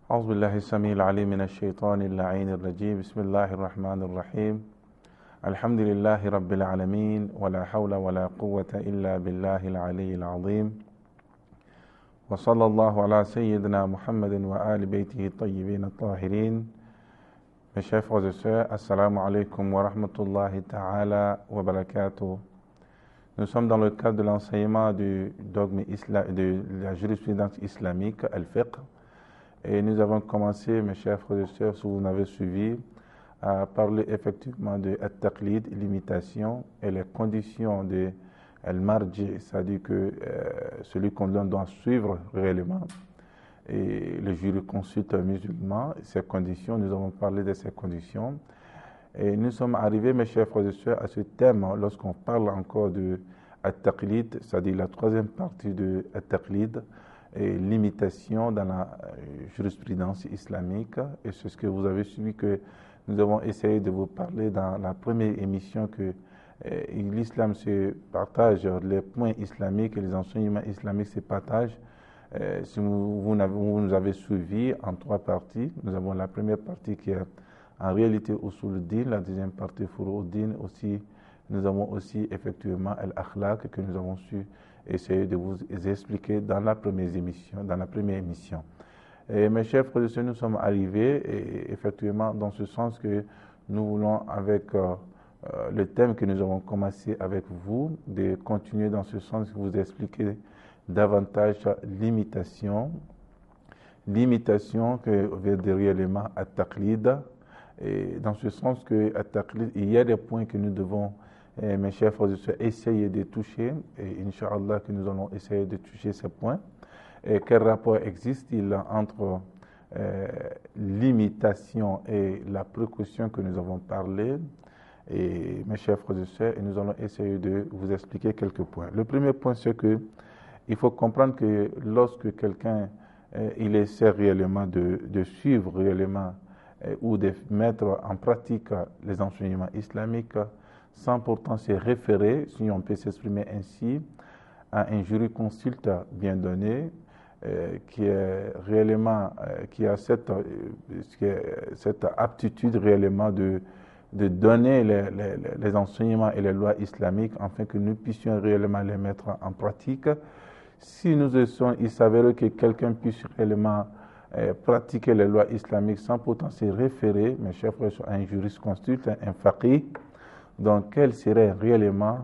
أعوذ بالله السميع العليم من الشيطان اللعين الرجيم بسم الله الرحمن الرحيم الحمد لله رب العالمين ولا حول ولا قوة إلا بالله العلي العظيم وصلى الله على سيدنا محمد وآل بيته الطيبين الطاهرين. Mes chers frères et sœurs, assalamu alaikum wa rahmatullahi ta'ala wa barakatuh. Nous sommes dans le cadre de l'enseignement du dogme de la jurisprudence islamique, al-fiqh. Et nous avons commencé, mes chers frères et sœurs, si vous m'avez suivi, à parler effectivement de at-taqlid, l'imitation et les conditions de al-marji, c'est-à-dire que celui qu'on doit suivre réellement. Et le jurisconsulte musulman, ces conditions, nous avons parlé de ces conditions. Et nous sommes arrivés, mes chers frères et sœurs, à ce thème lorsqu'on parle encore de at-taqlid, c'est-à-dire la troisième partie de at-taqlid, et l'imitation dans la jurisprudence islamique. Et c'est ce que vous avez suivi que nous avons essayé de vous parler dans la première émission que l'islam se partage, les points islamiques et les enseignements islamiques se partagent. Si vous nous avez suivis en trois parties, nous avons la première partie qui est en réalité Usul-ud-Din, la deuxième partie Furu'-ud-Din, aussi nous avons aussi effectivement Al-Akhlaq que nous avons su essayer de vous expliquer dans la première émission. Et mes chers frères et sœurs, nous sommes arrivés effectivement dans ce sens que nous voulons avec le thème que nous avons commencé avec vous, de continuer dans ce sens, vous expliquer davantage l'imitation que veut dire réellement at-taqlid. Et dans ce sens que at-taqlid, il y a des points que nous devons, mes chers frères et sœurs, essayer de toucher, et Inch'Allah que nous allons essayer de toucher ces points. Et quel rapport existe-t-il entre l'imitation et la précaution que nous avons parlé? Et mes chers frères et sœurs, et nous allons essayer de vous expliquer quelques points. Le premier point, c'est que il faut comprendre que lorsque quelqu'un il essaie réellement de suivre réellement ou de mettre en pratique les enseignements islamiques sans pourtant se référer, si on peut s'exprimer ainsi, à un jurisconsulte bien donné qui est réellement qui a cette aptitude réellement de donner les enseignements et les lois islamiques afin que nous puissions réellement les mettre en pratique. Si nous essayons, il s'avère que quelqu'un puisse réellement pratiquer les lois islamiques sans pourtant se référer, mes chers frères, à un jurisconsulte, un faqih, donc quelle serait réellement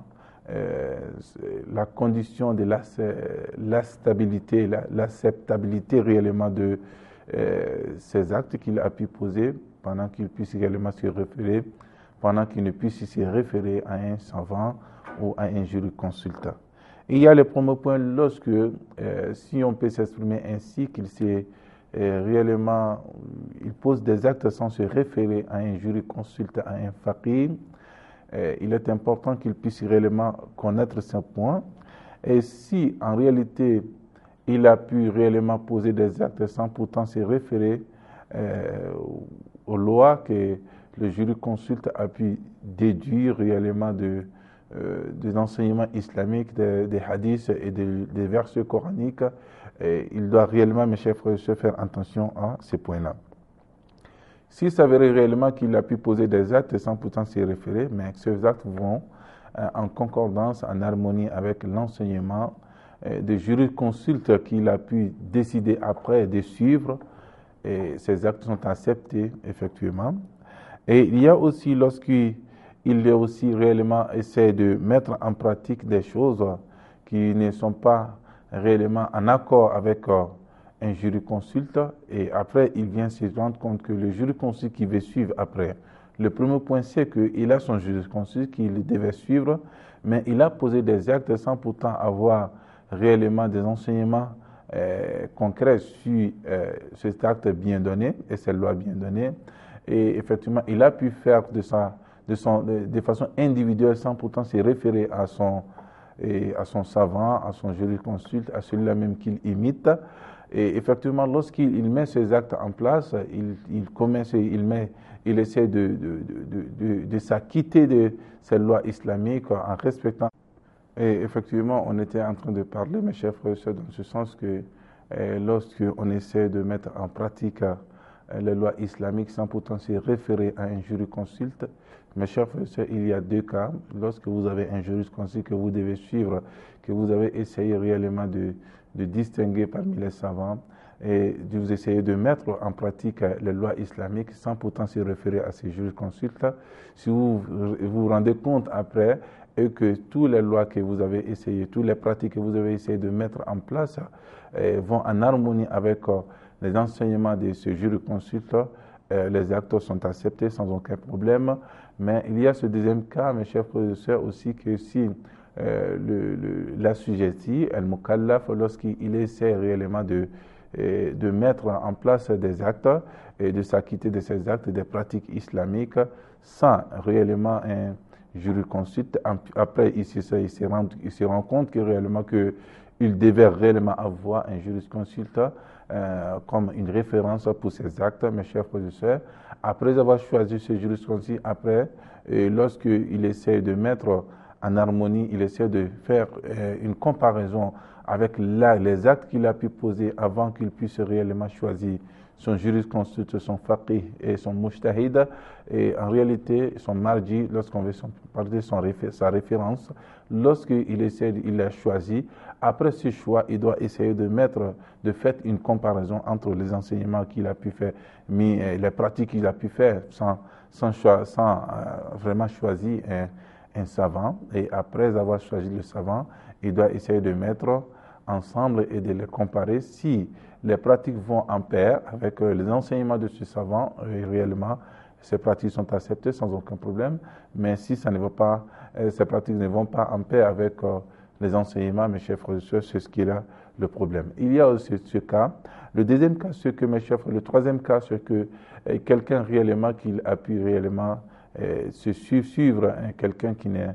la condition de la stabilité, l'acceptabilité réellement de ces actes qu'il a pu poser pendant qu'il puisse réellement se référer, pendant qu'il ne puisse se référer à un savant ou à un jurisconsulte. Il y a le premier point lorsque, si on peut s'exprimer ainsi, qu'il réellement, il pose des actes sans se référer à un jurisconsulte, à un faqih, il est important qu'il puisse réellement connaître ce point. Et si en réalité il a pu réellement poser des actes sans pourtant se référer aux lois que le jurisconsulte a pu déduire réellement des enseignements islamiques, des hadiths et des versets coraniques, il doit réellement, mes chers frères et sœurs, faire attention à ces points-là. S'il s'avérait réellement qu'il a pu poser des actes sans pourtant s'y référer, mais ces actes vont en concordance, en harmonie avec l'enseignement des jurisconsultes qu'il a pu décider après de suivre, et ces actes sont acceptés effectivement. Et il y a aussi lorsqu'il est aussi réellement essaie de mettre en pratique des choses qui ne sont pas réellement en accord avec un jurisconsulte, et après il vient se rendre compte que le jurisconsulte qui veut suivre après, le premier point c'est qu'il a son jurisconsulte qu'il devait suivre, mais il a posé des actes sans pourtant avoir réellement des enseignements concrets sur cet acte bien donné et cette loi bien donnée, et effectivement il a pu faire de façon individuelle sans pourtant se référer à son savant, à son jurisconsulte, à celui-là même qu'il imite. Et effectivement, lorsqu'il met ces actes en place, il essaie de s'acquitter de ces lois islamiques en respectant. Et effectivement, on était en train de parler, mes chers frères et sœurs, dans ce sens que lorsqu'on essaie de mettre en pratique les lois islamiques sans pourtant se référer à un jurisconsulte. Mes chers frères et sœurs, il y a deux cas. Lorsque vous avez un jurisconsulte que vous devez suivre, que vous avez essayé réellement de distinguer parmi les savants, et vous essayez de mettre en pratique les lois islamiques sans pourtant se référer à ces jurisconsultes. Si vous vous rendez compte après et que toutes les lois que vous avez essayées, toutes les pratiques que vous avez essayé de mettre en place vont en harmonie avec les enseignements de ce jurisconsulte, les actes sont acceptés sans aucun problème. Mais il y a ce deuxième cas, mes chers frères et sœurs, aussi que si l'assujetti, al-mukallaf, lorsqu'il essaie réellement de mettre en place des actes et de s'acquitter de ces actes, des pratiques islamiques, sans réellement un jurisconsulte. Après, il se rend compte que réellement il devait réellement avoir un jurisconsulte comme une référence pour ses actes, mes chers frères et sœurs. Après avoir choisi ce jurisconsulte, lorsqu'il essaie de mettre en harmonie, il essaie de faire une comparaison avec les actes qu'il a pu poser avant qu'il puisse réellement choisir son jurisconsulte, son faqih et son mujtahid, et en réalité son marji, lorsqu'on veut parler de sa référence, il a choisi. Après ce choix, il doit essayer de faire une comparaison entre les enseignements qu'il a pu faire, les pratiques qu'il a pu faire sans vraiment choisir un savant. Et après avoir choisi le savant, il doit essayer de mettre ensemble et de les comparer. Si les pratiques vont en pair avec les enseignements de ce savant, réellement, ces pratiques sont acceptées sans aucun problème. Mais si ça ne va pas, ces pratiques ne vont pas en pair avec les enseignements, mes chers frères et sœurs, c'est ce qui est là le problème. Il y a aussi ce cas. Le deuxième cas, c'est que, mes chers frères, le troisième cas, c'est que quelqu'un réellement qui a pu réellement suivre quelqu'un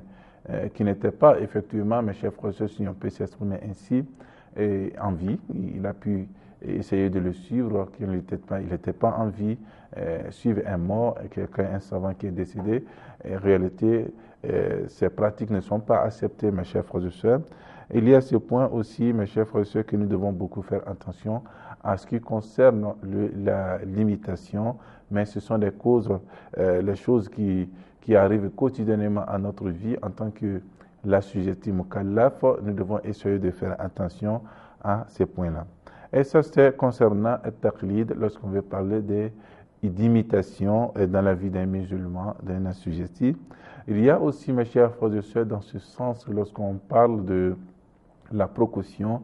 qui n'était pas effectivement, mes chers frères et sœurs, si on peut s'exprimer ainsi, en vie. Il a pu essayer de le suivre, qu'il n'était pas en vie, suivre un mort, un savant qui est décédé. En réalité, ces pratiques ne sont pas acceptées, mes chers frères et sœurs. Il y a ce point aussi, mes chers frères et sœurs, que nous devons beaucoup faire attention à ce qui concerne la limitation, mais ce sont des causes, les choses qui arrivent quotidiennement à notre vie en tant que l'assujetti mukallaf. Nous devons essayer de faire attention à ces points-là. Et ça, c'est concernant le taqlid, lorsqu'on veut parler d'imitation dans la vie d'un musulman, d'un assujetti. Il y a aussi, mes chers frères et sœurs, dans ce sens, lorsqu'on parle de la procaution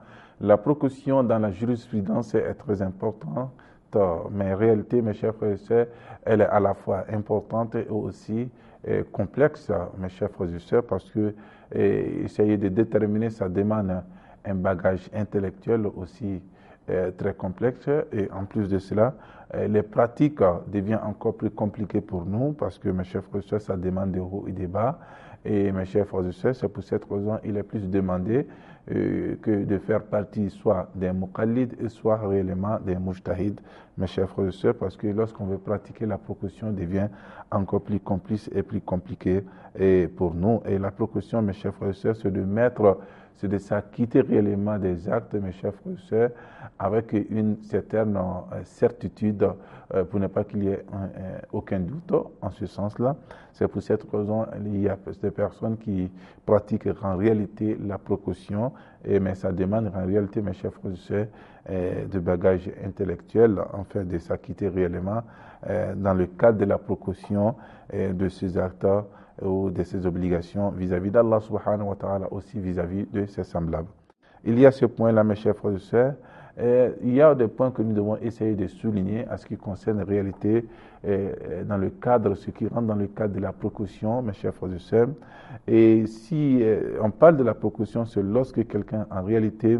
dans la jurisprudence est très importante, mais en réalité, mes chers frères et sœurs, elle est à la fois importante et aussi complexe, mes chers frères et sœurs, parce que essayer de déterminer, ça demande un bagage intellectuel aussi très complexe, et en plus de cela, les pratiques deviennent encore plus compliquées pour nous, parce que, mes chers frères et sœurs, ça demande des hauts et des bas, et mes chers frères et sœurs, c'est pour cette raison il est plus demandé que de faire partie soit des muqallid et soit réellement des mujtahid, mes chers frères et sœurs, parce que lorsqu'on veut pratiquer la procaution devient encore plus complice et plus compliqué pour nous. Et la procaution, mes chers frères et sœurs, c'est de s'acquitter réellement des actes, mes chers frères et sœurs, avec une certaine certitude pour ne pas qu'il y ait aucun doute en ce sens-là. C'est pour cette raison qu'il y a des personnes qui pratiquent en réalité la procaution, mais ça demande en réalité, mes chers frères et sœurs, de bagages intellectuels, enfin de s'acquitter réellement dans le cadre de la procaution de ces actes ou de ses obligations vis-à-vis d'Allah subhanahu wa ta'ala, aussi vis-à-vis de ses semblables. Il y a ce point-là, mes chers frères et sœurs. Il y a des points que nous devons essayer de souligner à ce qui concerne la réalité dans le cadre, ce qui rentre dans le cadre de la procaution, mes chers frères et sœurs. Et si on parle de la procaution, c'est lorsque quelqu'un, en réalité,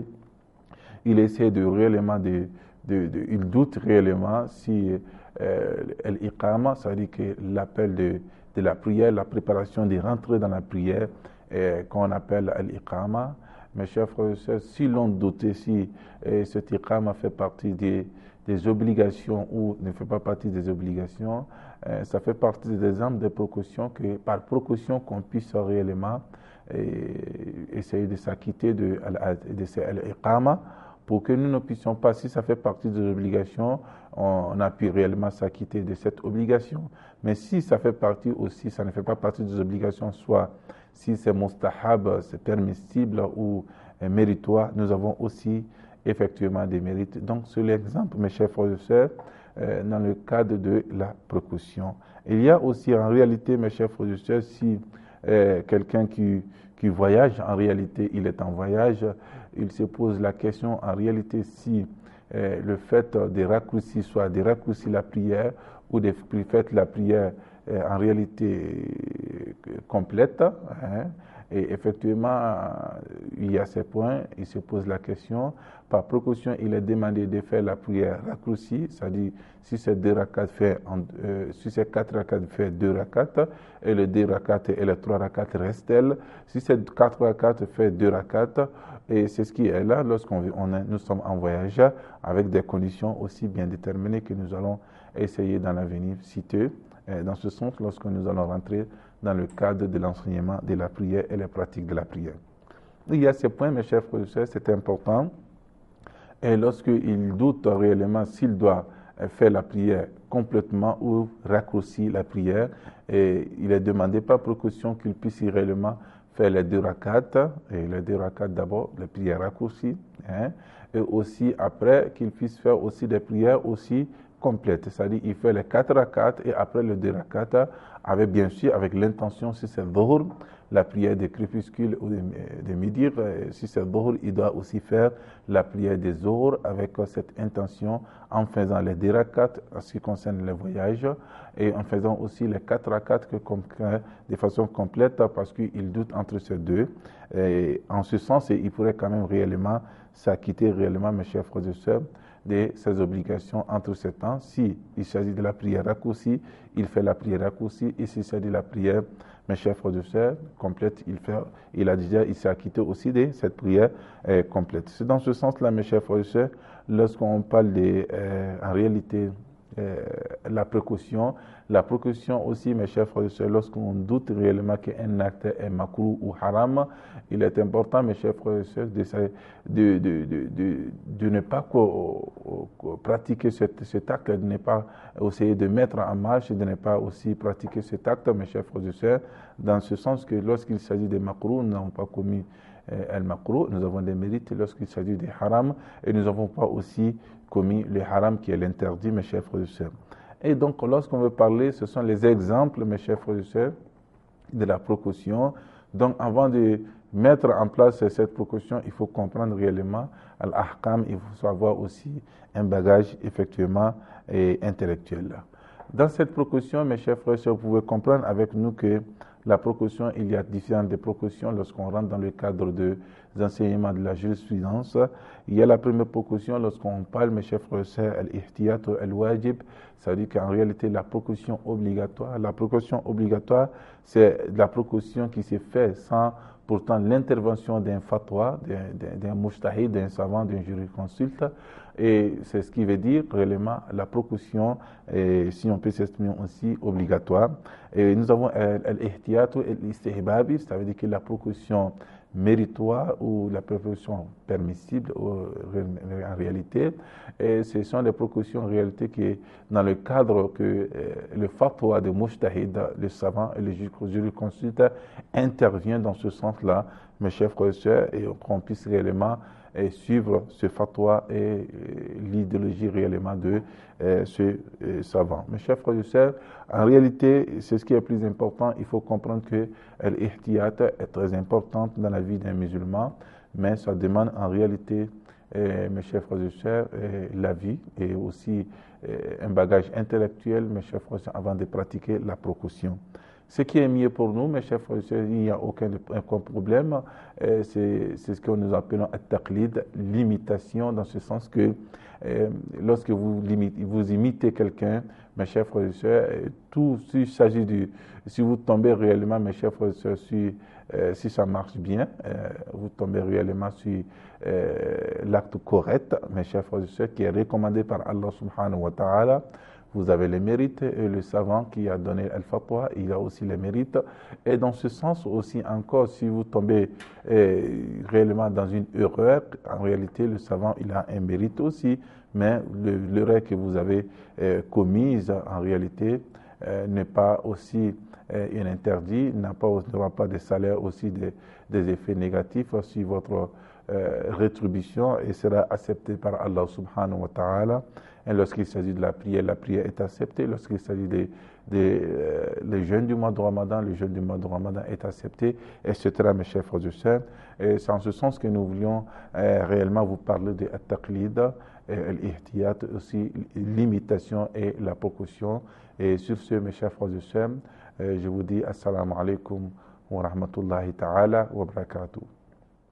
il essaie de réellement, il doute réellement si l'iqama, c'est-à-dire que l'appel de la prière, la préparation de rentrer dans la prière, qu'on appelle l'iqama. Mes chers frères et sœurs, si l'on doutait si cet iqama fait partie des obligations ou ne fait pas partie des obligations, ça fait partie des exemples de précautions que par précaution qu'on puisse réellement essayer de s'acquitter de l'iqama pour que nous ne puissions pas, si ça fait partie des obligations, on a pu réellement s'acquitter de cette obligation. Mais si ça fait partie aussi, ça ne fait pas partie des obligations, soit si c'est mustahab, c'est permissible ou méritoire, nous avons aussi effectivement des mérites. Donc, c'est l'exemple, mes chers frères et sœurs, dans le cadre de la précaution. Il y a aussi en réalité, mes chers frères et sœurs, si quelqu'un qui voyage, en réalité, il est en voyage, il se pose la question, en réalité, si le fait de raccourcir, soit de raccourcir la prière ou de faire la prière en réalité complète, hein, et effectivement, il y a ces points, il se pose la question. Par précaution, il est demandé de faire la prière raccourcie, c'est-à-dire si c'est 2 rakats fait, si c'est 4 rakats fait 2 rakats, et les 2 rakats et les 3 rakats restent elles. Si c'est 4 rakats fait 2 rakats, et c'est ce qui est là lorsqu'on nous sommes en voyage, avec des conditions aussi bien déterminées que nous allons essayer dans l'avenir citer. Dans ce sens, lorsque nous allons rentrer dans le cadre de l'enseignement de la prière et les pratiques de la prière. Il y a ces points, mes chers frères et sœurs, c'est important. Et lorsqu'il doute réellement s'il doit faire la prière complètement ou raccourcir la prière, et il est demandé par précaution qu'il puisse réellement faire les 2 rakats, et les 2 rakats d'abord, les prières raccourcies, hein, et aussi après qu'il puisse faire aussi des prières aussi complètes, c'est-à-dire il fait les 4 rakats et après les 2 rakats, avec bien sûr avec l'intention, si c'est dhuhr, la prière des crépuscules ou de midi, si c'est dhuhr, il doit aussi faire la prière des zohr avec cette intention en faisant les 2 rakats en ce qui concerne les voyages et en faisant aussi les 4 rakats de façon complète parce qu'il doute entre ces deux. Et en ce sens, il pourrait quand même réellement s'acquitter réellement, mes chers frères et sœurs, de ses obligations entre ces temps. Si il s'agit de la prière raccourcie, il fait la prière raccourcie. Et s'il s'agit de la prière, mes chers frères et sœurs, complète, il s'est acquitté aussi de cette prière complète. C'est dans ce sens-là, mes chers frères et sœurs, lorsqu'on parle en réalité, la précaution aussi, mes chers frères et sœurs, lorsqu'on doute réellement qu'un acte est makruh ou haram, il est important, mes chers frères et sœurs, de ne pas pratiquer cet acte, de ne pas essayer de mettre en marche, de ne pas aussi pratiquer cet acte, mes chers frères et sœurs, dans ce sens que lorsqu'il s'agit de makruh, nous n'avons pas commis al-makruh, nous avons des mérites lorsqu'il s'agit de haram, et nous n'avons pas aussi commis le haram qui est l'interdit, mes chers frères et sœurs. Et donc, lorsqu'on veut parler, ce sont les exemples, mes chers frères et sœurs, de la précaution. Donc, avant de mettre en place cette précaution, il faut comprendre réellement l'ahkam, il faut avoir aussi un bagage effectivement et intellectuel. Dans cette précaution, mes chers frères et sœurs, vous pouvez comprendre avec nous que la précaution, il y a différentes précautions lorsqu'on rentre dans le cadre des enseignements de la jurisprudence. Il y a la première précaution lorsqu'on parle, mes chers frères et sœurs, al-ihtiyat ou al-wajib, c'est-à-dire qu'en réalité, la précaution obligatoire, c'est la précaution qui se fait sans pourtant l'intervention d'un fatwa, d'un mujtahid, d'un savant, d'un jurisconsulte. Et c'est ce qui veut dire réellement la précaution, si on peut s'exprimer aussi, obligatoire. Et nous avons al-ihtiyat ou al-istihbabi, ça veut dire que la précaution méritoire ou la précaution permissible en réalité. Et ce sont des précautions en réalité qui, dans le cadre que le fatwa de mujtahid, le savant et le jurisconsulte intervient dans ce sens-là, mes chers frères et sœurs, et qu'on puisse réellement suivre ce fatwa et l'idéologie réellement de ce savant. Mes chers frères et sœurs, en réalité, c'est ce qui est le plus important. Il faut comprendre que l'ihtiyat est très importante dans la vie d'un musulman, mais ça demande en réalité, mes chers frères et sœurs, la vie et aussi un bagage intellectuel, mes chers frères et sœurs, avant de pratiquer la précaution. Ce qui est mieux pour nous, mes chers frères et sœurs, il n'y a aucun problème. C'est ce que nous appelons at-taqlid, l'imitation, dans ce sens que lorsque vous imitez quelqu'un, mes chers frères et sœurs, tout s'il s'agit si vous tombez réellement, mes chers frères et sœurs, si ça marche bien, vous tombez réellement sur l'acte correct, mes chers frères et sœurs, qui est recommandé par Allah subhanahu wa ta'ala. vous avez les mérites, et le savant qui a donné al-fatwa, il a aussi les mérites. Et dans ce sens aussi encore, si vous tombez réellement dans une erreur, en réalité, le savant, il a un mérite aussi, mais l'erreur que vous avez commise, en réalité, n'est pas aussi un interdit, n'aura pas de salaire aussi des effets négatifs sur votre rétribution et sera accepté par Allah subhanahu wa ta'ala. Et lorsqu'il s'agit de la prière est acceptée. Lorsqu'il s'agit les jeûnes du mois de Ramadan, le jeûne du mois de Ramadan est accepté, etc. Mes chers frères et sœurs. Et c'est en ce sens que nous voulions réellement vous parler de at-taqlid, l'ihtiyat, aussi l'imitation et la précaution. Et sur ce, mes chers frères et sœurs, je vous dis assalamu alaikum wa rahmatullahi ta'ala wa barakatuh.